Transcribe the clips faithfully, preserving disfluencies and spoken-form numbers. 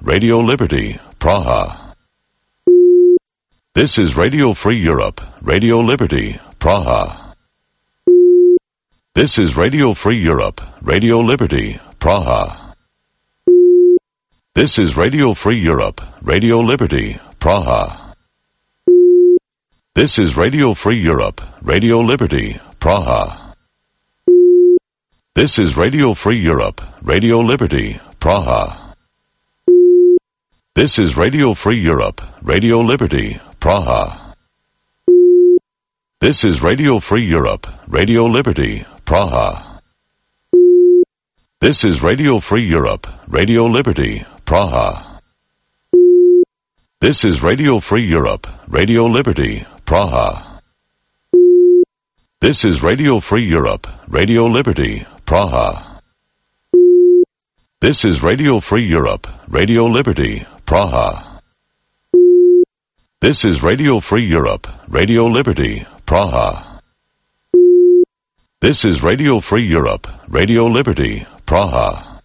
Radio Liberty, Praha. This is Radio Free Europe, Radio Liberty, Praha. This is Radio Free Europe, Radio Liberty, Praha. This is Radio Free Europe, Radio Liberty, Praha. This is Radio Free Europe, Radio Liberty, Praha. This is Radio Free Europe, Radio Liberty, Praha. This is Radio Free Europe, Radio Liberty, Praha. This is Radio Free Europe, Radio Liberty, Praha. This is Radio Free Europe, Radio Liberty, Praha. This is Radio Free Europe, Radio Liberty, Praha. This is Radio Free Europe, Radio Liberty, Praha. This is Radio Free Europe, Radio Liberty, Praha. This is Radio Free Europe, Radio Liberty, Praha. This is Radio Free Europe, Radio Liberty, Praha.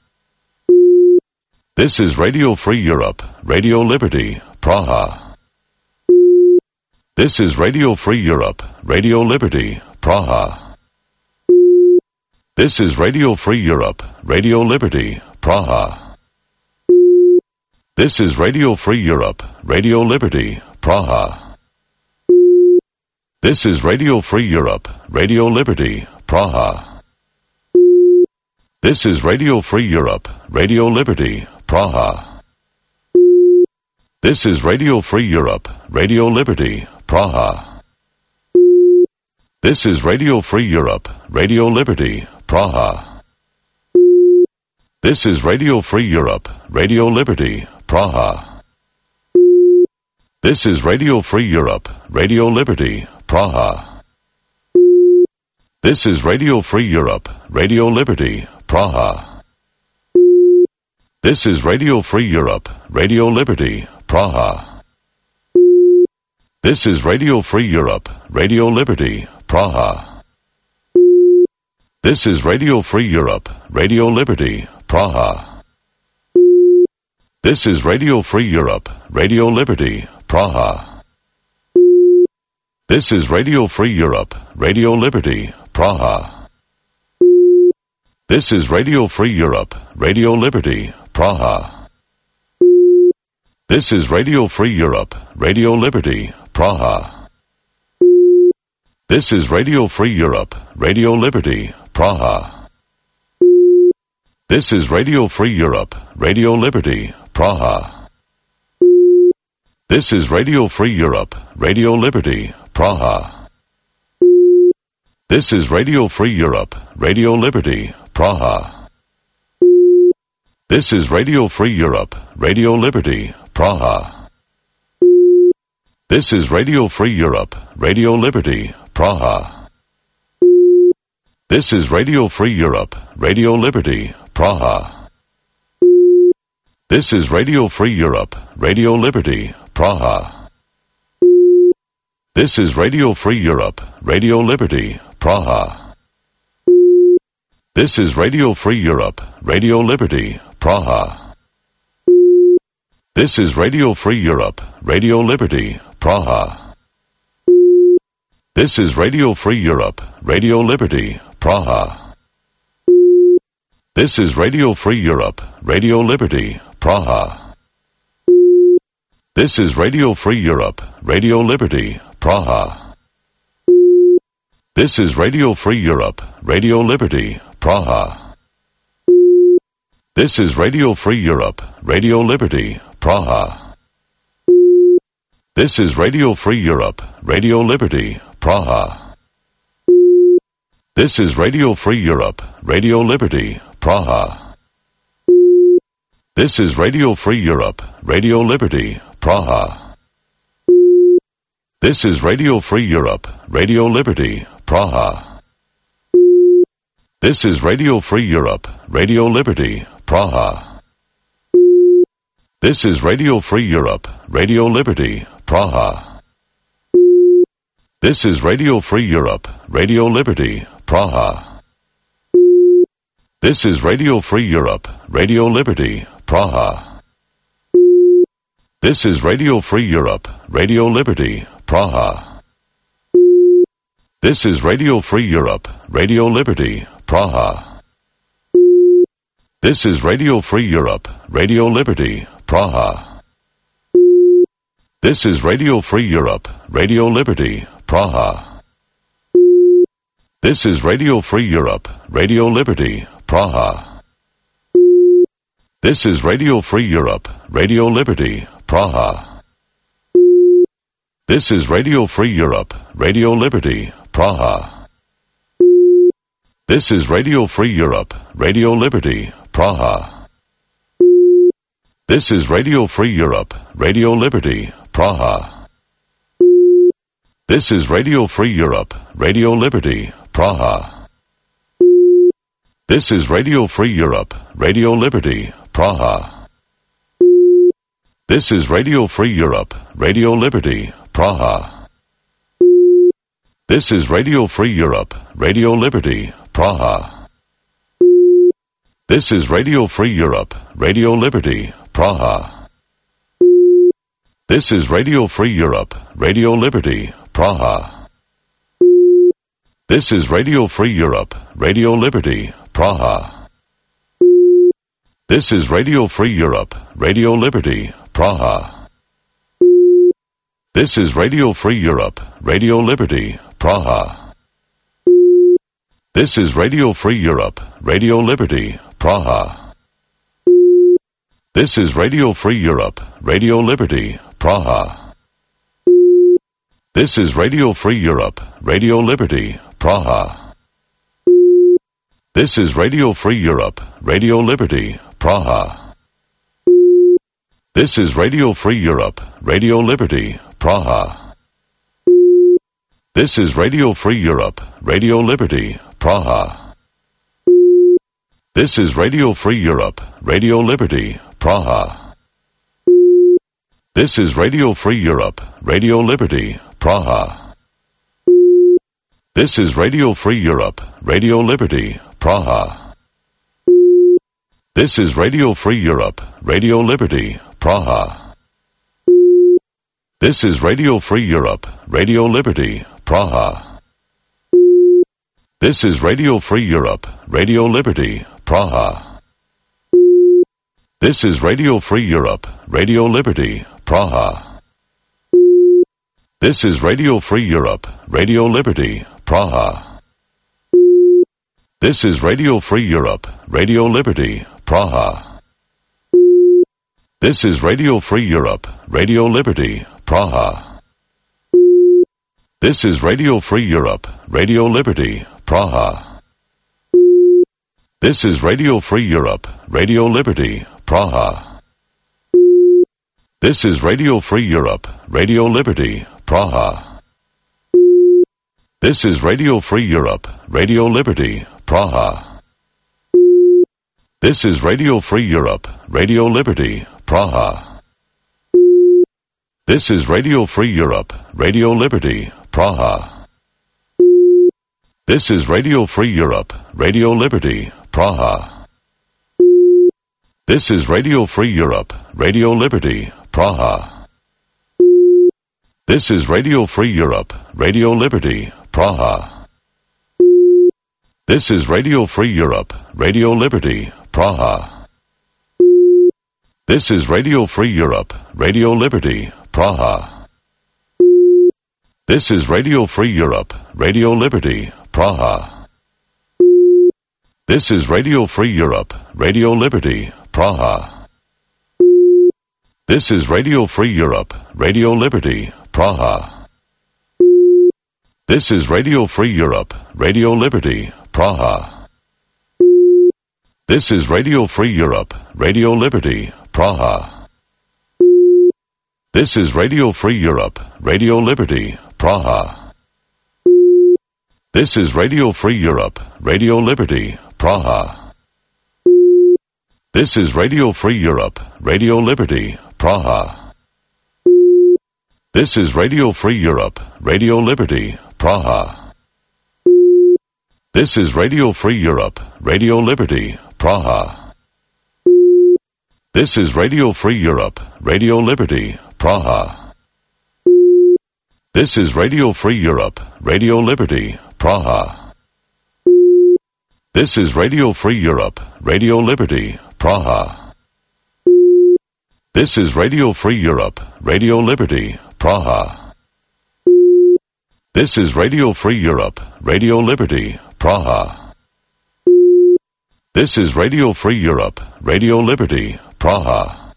This is Radio Free Europe, Radio Liberty, Praha. This is Radio Free Europe, Radio Liberty, Praha. This is Radio Free Europe, Radio Liberty, Praha. This is Radio Free Europe, Radio Liberty, Praha. This is Radio Free Europe, Radio Liberty, Praha. This is Radio Free Europe, Radio Liberty, Praha. This is Radio Free Europe, Radio Liberty, Praha. This is Radio Free Europe, Radio Liberty, Praha. This is Radio Free Europe, Radio Liberty, Praha. This is Radio Free Europe, Radio Liberty, Praha. This is Radio Free Europe, Radio Liberty, Praha. This is Radio Free Europe, Radio Liberty, Praha. This is Radio Free Europe, Radio Liberty, Praha. This is Radio Free Europe, Radio Liberty, Praha. This is Radio Free Europe, Radio Liberty, Praha. This is Radio Free Europe, Radio Liberty, Praha. This is Radio Free Europe, Radio Liberty, Praha. This is Radio Free Europe, Radio Liberty, Praha. This is Radio Free Europe, Radio Liberty, Praha. This is Radio Free Europe, Radio Liberty, Praha. This is Radio Free Europe, Radio Liberty, Praha. This is Radio Free Europe, Radio Liberty, Praha. This is Radio Free Europe, Radio Liberty, Praha. This is Radio Free Europe, Radio Liberty, Praha. This is Radio Free Europe, Radio Liberty, Praha. This is Radio Free Europe, Radio Liberty, Praha. This is Radio Free Europe, Radio Liberty, Praha. This is Radio Free Europe, Radio Liberty, Praha. This is Radio Free Europe, Radio Liberty, Praha. This is Radio Free Europe, Radio Liberty, Praha. This is Radio Free Europe, Radio Liberty, Praha. This is Radio Free Europe, Radio Liberty, Praha. This is Radio Free Europe, Radio Liberty, Praha. This is Radio Free Europe, Radio Liberty, Praha. This is Radio Free Europe, Radio Liberty, Praha. This is Radio Free Europe, Radio Liberty, Praha. This is Radio Free Europe, Radio Liberty, Praha. This is Radio Free Europe, Radio Liberty, Praha. This is Radio Free Europe, Radio Liberty, Praha. This is Radio Free Europe, Radio Liberty, Praha. This is Radio Free Europe, Radio Liberty, Praha. This is Radio Free Europe, Radio Liberty, Praha. This is Radio Free Europe, Radio Liberty, Praha. This is Radio Free Europe, Radio Liberty, Praha. This is Radio Free Europe, Radio Liberty, Praha. This is Radio Free Europe, Radio Liberty, Praha. This is Radio Free Europe, Radio Liberty, Praha. This is Radio Free Europe, Radio Liberty, Praha. This is Radio Free Europe, Radio Liberty, Praha. This is Radio Free Europe, Radio Liberty, Praha. This is Radio Free Europe, Radio Liberty, Praha. This is Radio Free Europe, Radio Liberty, Praha. This is Radio Free Europe, Radio Liberty, Praha. This is Radio Free Europe, Radio Liberty, Praha. This is Radio Free Europe, Radio Liberty, Praha. This is Radio Free Europe, Radio Liberty, Praha. This is Radio Free Europe, Radio Liberty, Praha. This is Radio Free Europe, Radio Liberty, Praha. This is Radio Free Europe, Radio Liberty, Praha. This is Radio Free Europe, Radio Liberty, Praha. This is Radio Free Europe, Radio Liberty, Praha. This is Radio Free Europe, Radio Liberty, Praha. This is Radio Free Europe, Radio Liberty, Praha. This is Radio Free Europe, Radio Liberty, Praha. This is Radio Free Europe, Radio Liberty, Praha. This is Radio Free Europe, Radio Liberty, Praha. This is Radio Free Europe, Radio Liberty, Praha. This is Radio Free Europe, Radio Liberty, Praha. This is Radio Free Europe, Radio Liberty, Praha. This is Radio Free Europe, Radio Liberty, Praha. This is Radio Free Europe, Radio Liberty, Praha. This is Radio Free Europe, Radio Liberty, Praha. This is Radio Free Europe, Radio Liberty, Praha. This is Radio Free Europe, Radio Liberty, Praha. This is Radio Free Europe, Radio Liberty, Praha. This is Radio Free Europe, Radio Liberty, Praha. This is Radio Free Europe, Radio Liberty, Praha. This is Radio Free Europe, Radio Liberty, Praha. This is Radio Free Europe, Radio Liberty, Praha. This is Radio Free Europe, Radio Liberty, Praha. This is Radio Free Europe, Radio Liberty, Praha. This is Radio Free Europe, Radio Liberty, Praha. This is Radio Free Europe, Radio Liberty, Praha. This is Radio Free Europe, Radio Liberty, Praha. This is Radio Free Europe, Radio Liberty, Praha. This is Radio Free Europe, Radio Liberty, Praha. This is Radio Free Europe, Radio Liberty, Praha. This is Radio Free Europe, Radio Liberty, Praha. This is Radio Free Europe, Radio Liberty, Praha. This is Radio Free Europe, Radio Liberty, Praha. This is Radio Free Europe, Radio Liberty, Praha. This is Radio Free Europe, Radio Liberty, Praha. This is Radio Free Europe, Radio Liberty, Praha. This is Radio Free Europe, Radio Liberty, Praha. This is Radio Free Europe, Radio Liberty, Praha. This is Radio Free Europe, Radio Liberty, Praha. This is Radio Free Europe, Radio Liberty, Praha. This is Radio Free Europe, Radio Liberty, Praha. This is Radio Free Europe, Radio Liberty, Praha. This is Radio Free Europe, Radio Liberty, Praha. This is Radio Free Europe, Radio Liberty, Praha. This is Radio Free Europe, Radio Liberty, Praha. This is Radio Free Europe, Radio Liberty, Praha.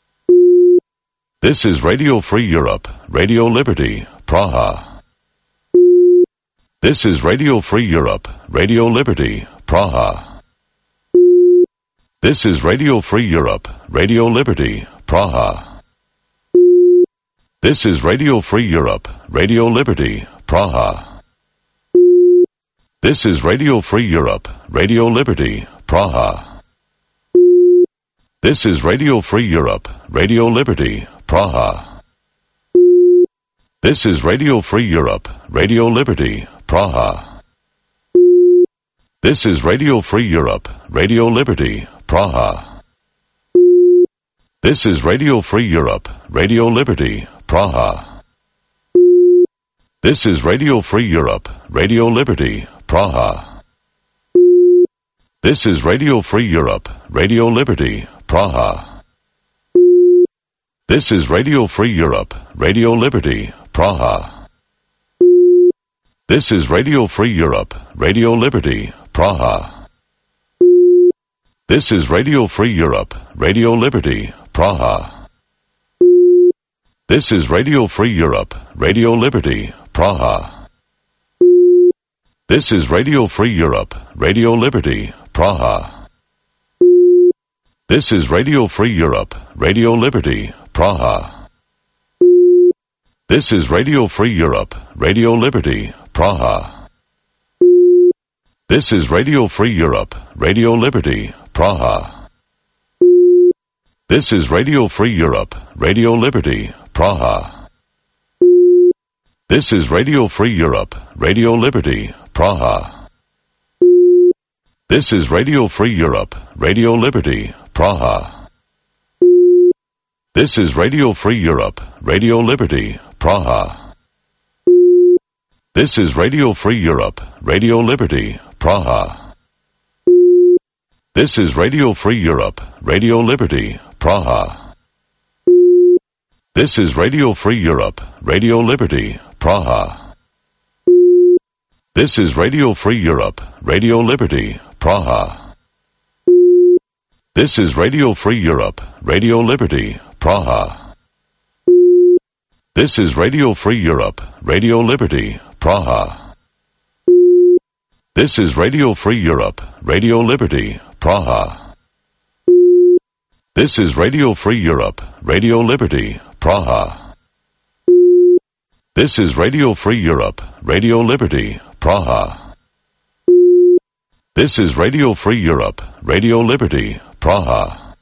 This is Radio Free Europe, Radio Liberty, Praha. This is Radio Free Europe, Radio Liberty, Praha. This is Radio Free Europe, Radio Liberty, Praha. This is Radio Free Europe, Radio Liberty, Praha. This is Radio Free Europe, Radio Liberty, Praha. This is Radio Free Europe, Radio Liberty, Praha. This is Radio Free Europe, Radio Liberty, Praha. This is Radio Free Europe, Radio Liberty, Praha. This is Radio Free Europe, Radio Liberty, Praha. This is Radio Free Europe, Radio Liberty, Praha. This is Radio Free Europe, Radio Liberty, Praha. This is Radio Free Europe, Radio Liberty, Praha. This is Radio Free Europe, Radio Liberty, Praha. This is Radio Free Europe, Radio Liberty, Praha. This is Radio Free Europe, Radio Liberty, Praha. This is Radio Free Europe, Radio Liberty, Praha. This is Radio Free Europe, Radio Liberty, Praha. This is Radio Free Europe, Radio Liberty, Praha. This is Radio Free Europe, Radio Liberty, Praha. This is Radio Free Europe, Radio Liberty, Praha. This is Radio Free Europe, Radio Liberty, Praha. This is Radio Free Europe, Radio Liberty, Praha. This is Radio Free Europe, Radio Liberty, Praha. This is Radio Free Europe, Radio Liberty, Praha. This is Radio Free Europe, Radio Liberty, Praha. This is Radio Free Europe, Radio Liberty, Praha. This is Radio Free Europe, Radio Liberty, Praha. This is Radio Free Europe, Radio Liberty, Praha. This is Radio Free Europe, Radio Liberty, Praha. This is Radio Free Europe, Radio Liberty, Praha. This is Radio Free Europe, Radio Liberty, Praha. This is Radio Free Europe, Radio Liberty, Praha. This is Radio Free Europe, Radio Liberty, Praha.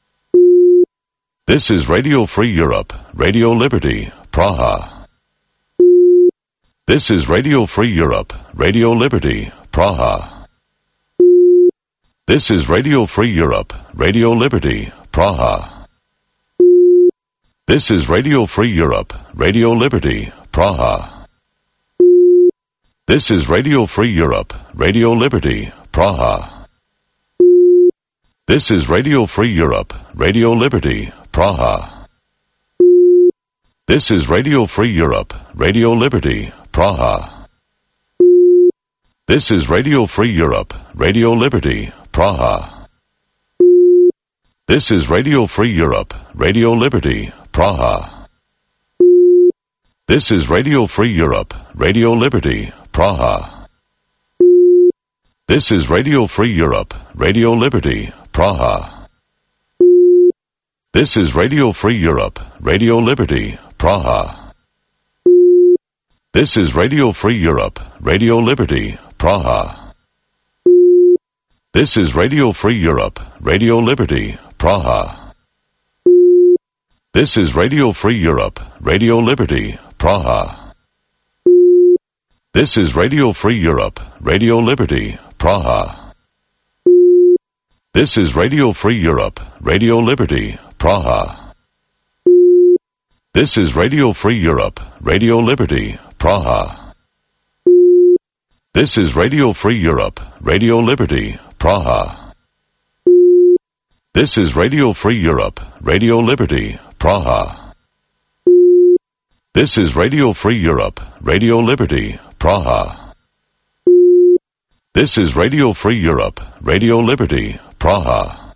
This is Radio Free Europe, Radio Liberty, Praha. This is Radio Free Europe, Radio Liberty, Praha. This is Radio Free Europe, Radio Liberty, Praha. This is Radio Free Europe, Radio Liberty, Praha. This is Radio Free Europe, Radio Liberty, Praha. This is Radio Free Europe, Radio Liberty, Praha. This is Radio Free Europe, Radio Liberty, Praha. This is Radio Free Europe, Radio Liberty, Praha. This is Radio Free Europe, Radio Liberty, Praha. This is Radio Free Europe, Radio Liberty, Praha. This is Radio Free Europe, Radio Liberty, Praha. This is Radio Free Europe, Radio Liberty, Praha. This is Radio Free Europe, Radio Liberty, Praha. This is Radio Free Europe, Radio Liberty, Praha. This is Radio Free Europe, Radio Liberty, Praha. This is Radio Free Europe, Radio Liberty, Praha. This is Radio Free Europe, Radio Liberty, Praha. This is Radio Free Europe, Radio Liberty, Praha. This is Radio Free Europe, Radio Liberty, Praha. This is Radio Free Europe, Radio Liberty, Praha. This is Radio Free Europe, Radio Liberty, Praha. This is Radio Free Europe, Radio Liberty, Praha.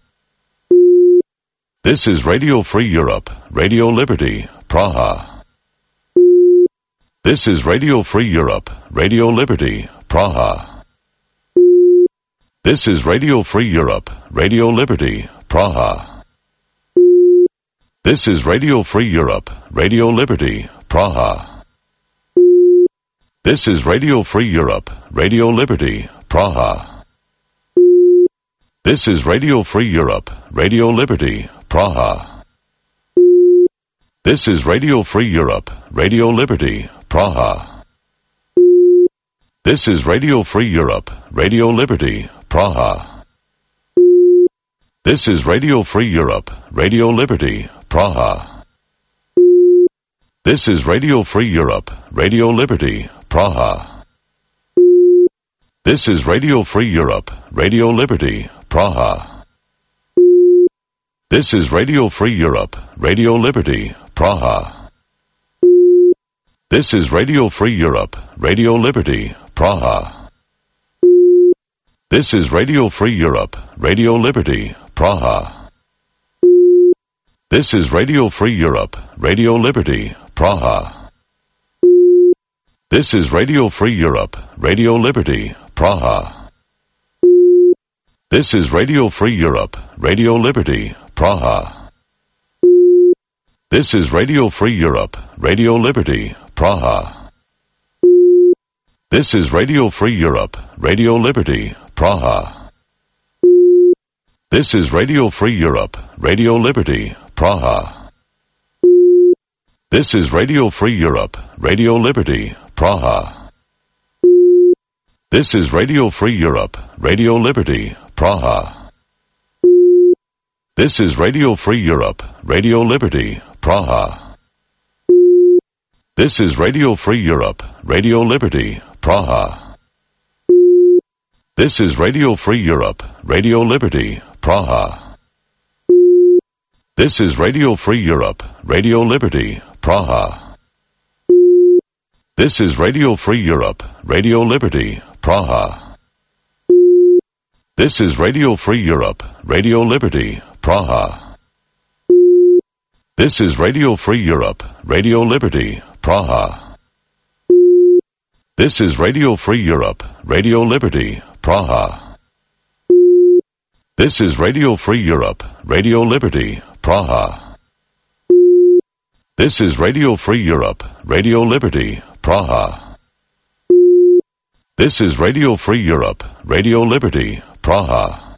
This is Radio Free Europe, Radio Liberty, Praha. This is Radio Free Europe, Radio Liberty, Praha. This is Radio Free Europe, Radio Liberty, Praha. This is Radio Free Europe, Radio Liberty, Praha. This is Radio Free Europe, Radio Liberty, Praha. This is Radio Free Europe, Radio Liberty, Praha. This is Radio Free Europe, Radio Liberty, Praha. This is Radio Free Europe, Radio Liberty, Praha. This is Radio Free Europe, Radio Liberty, Praha. This is Radio Free Europe, Radio Liberty, Praha. This is Radio Free Europe, Radio Liberty, Praha. This is Radio Free Europe, Radio Liberty, Praha. This is Radio Free Europe, Radio Liberty, Praha. This is Radio Free Europe, Radio Liberty, Praha. This is Radio Free Europe, Radio Liberty, Praha. This is Radio Free Europe, Radio Liberty, Praha. This is Radio Free Europe, Radio Liberty, Praha. This is Radio Free Europe, Radio Liberty, Praha. This is Radio Free Europe, Radio Liberty, Praha. This is Radio Free Europe, Radio Liberty, Praha. This is Radio Free Europe, Radio Liberty, Praha. This is Radio Free Europe, Radio Liberty, Praha. This is Radio Free Europe, Radio Liberty, Praha. This is Radio Free Europe, Radio Liberty, Praha. This is Radio Free Europe, Radio Liberty, Praha. This is Radio Free Europe, Radio Liberty, Praha. This is Radio Free Europe, Radio Liberty, Praha. This is Radio Free Europe, Radio Liberty, Praha. This is Radio Free Europe, Radio Liberty, Praha. This is Radio Free Europe, Radio Liberty, Praha. This is Radio Free Europe, Radio Liberty, Praha. This is Radio Free Europe, Radio Liberty, Praha. This is Radio Free Europe, Radio Liberty, Praha.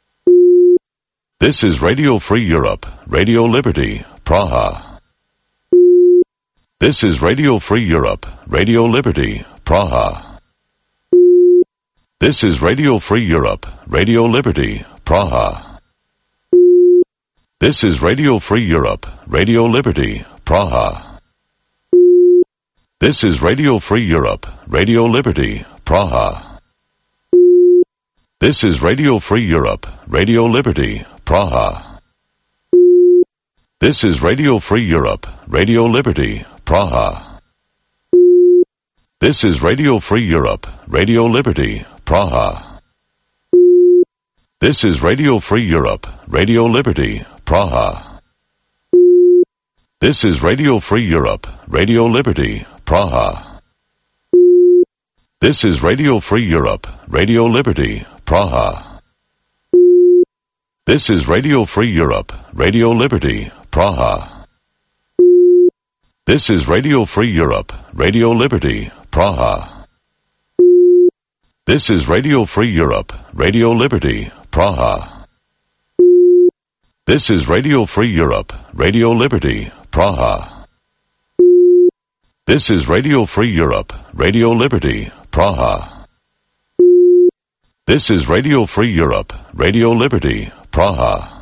This is Radio Free Europe, Radio Liberty, Praha. This is Radio Free Europe, Radio Liberty, Praha. This is Radio Free Europe, Radio Liberty, Praha. This is Radio Free Europe, Radio Liberty, Praha. This is Radio Free Europe, Radio Liberty, Praha. This is Radio Free Europe, Radio Liberty, Praha. This is Radio Free Europe, Radio Liberty, Praha. This is Radio Free Europe, Radio Liberty, Praha. This is Radio Free Europe, Radio Liberty, Praha. This is Radio Free Europe, Radio Liberty, Praha. This is Radio Free Europe, Radio Liberty, Praha. This is Radio Free Europe, Radio Liberty, Praha. This is Radio Free Europe, Radio Liberty, Praha. This is Radio Free Europe, Radio Liberty, Praha. This is Radio Free Europe, Radio Liberty, Praha. This is Radio Free Europe, Radio Liberty, Praha. This is Radio Free Europe, Radio Liberty, Praha.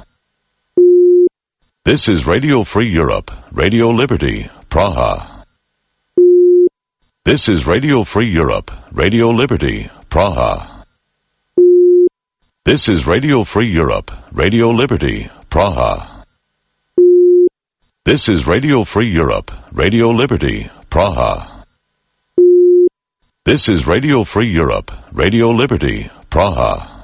This is Radio Free Europe, Radio Liberty, Praha. This is Radio Free Europe, Radio Liberty, Praha. This is Radio Free Europe, Radio Liberty, Praha. This is Radio Free Europe, Radio Liberty, Praha. This is Radio Free Europe, Radio Liberty, Praha.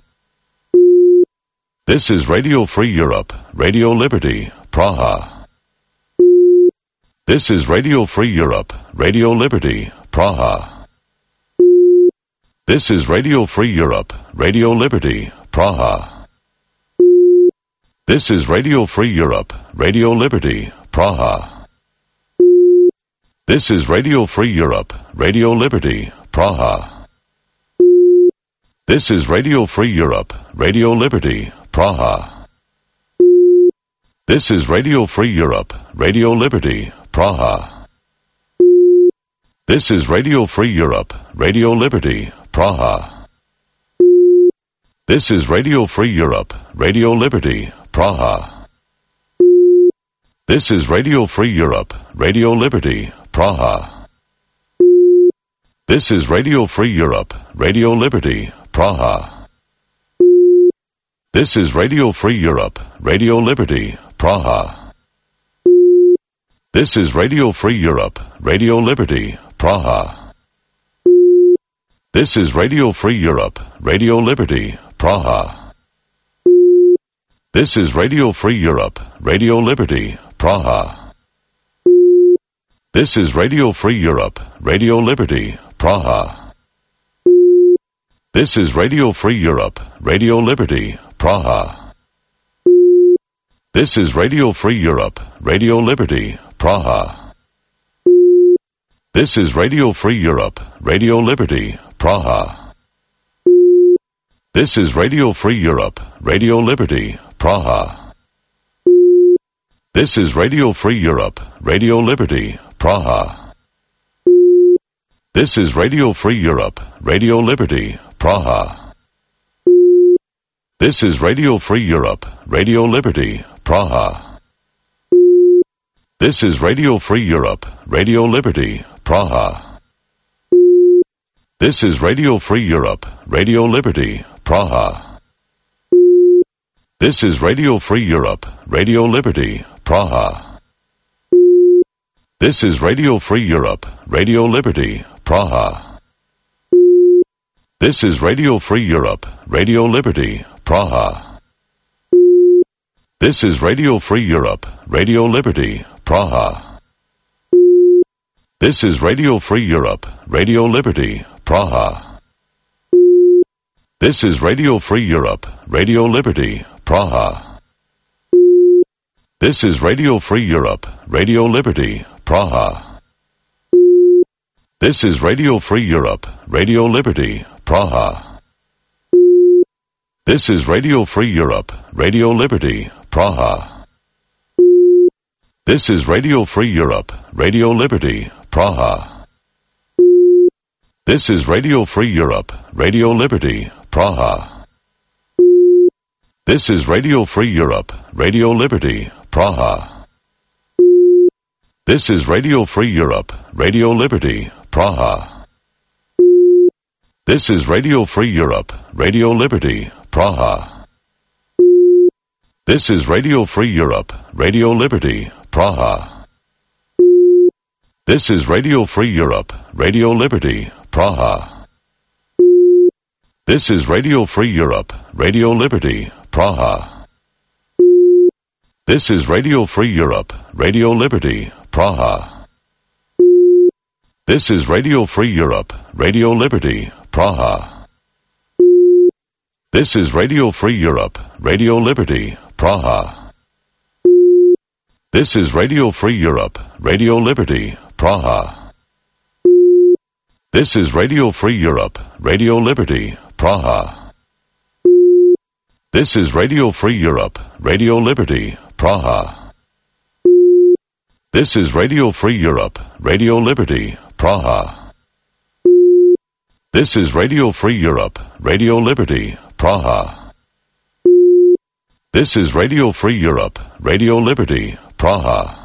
This is Radio Free Europe, Radio Liberty, Praha. This is Radio Free Europe, Radio Liberty, Praha. This is Radio Free Europe, Radio Liberty, Praha. This is Radio Free Europe, Radio Liberty, Praha. This is Radio Free Europe, Radio Liberty, Praha. This is Radio Free Europe, Radio Liberty, Praha. This is Radio Free Europe, Radio Liberty, Praha. This is Radio Free Europe, Radio Liberty, Praha. This is Radio Free Europe, Radio Liberty, Praha. This is Radio Free Europe, Radio Liberty, Praha. This is Radio Free Europe, Radio Liberty, Praha. This is Radio Free Europe, Radio Liberty, Praha. This is Radio Free Europe, Radio Liberty, Praha. This is Radio Free Europe, Radio Liberty, Praha. This is Radio Free Europe, Radio Liberty, Praha. This is Radio Free Europe, Radio Liberty, Praha. This is Radio Free Europe, Radio Liberty, Praha. This is Radio Free Europe, Radio Liberty, Praha. This is Radio Free Europe, Radio Liberty, Praha. This is Radio Free Europe, Radio Liberty, Praha. This is Radio Free Europe, Radio Liberty, Praha. This is Radio Free Europe, Radio Liberty, Praha. This is Radio Free Europe, Radio Liberty, Praha. This is Radio Free Europe, Radio Liberty, Praha. This is Radio Free Europe, Radio Liberty, Praha. This is Radio Free Europe, Radio Liberty, Praha. This is Radio Free Europe, Radio Liberty, Praha. This is Radio Free Europe, Radio Liberty, Praha. This is Radio Free Europe, Radio Liberty, Praha. This is Radio Free Europe, Radio Liberty, Praha. This is Radio Free Europe, Radio Liberty, Praha. This is Radio Free Europe, Radio Liberty, Praha. This is Radio Free Europe, Radio Liberty, Praha. This is Radio Free Europe, Radio Liberty, Praha. This is Radio Free Europe, Radio Liberty, Praha. This is Radio Free Europe, Radio Liberty, Praha. This is Radio Free Europe, Radio Liberty, Praha. This is Radio Free Europe, Radio Liberty, Praha. This is Radio Free Europe, Radio Liberty, Praha. This is Radio Free Europe, Radio Liberty, Praha. This is Radio Free Europe, Radio Liberty, Praha. This is Radio Free Europe, Radio Liberty, Praha. This is Radio Free Europe, Radio Liberty, Praha. This is Radio Free Europe, Radio Liberty, Praha. This is Radio Free Europe, Radio Liberty, Praha. This is Radio Free Europe, Radio Liberty, Praha. This is Radio Free Europe, Radio Liberty, Praha. This is Radio Free Europe, Radio Liberty, Praha. This is Radio Free Europe, Radio Liberty, Praha. This is Radio Free Europe, Radio Liberty, Praha. This is Radio Free Europe, Radio Liberty, Praha.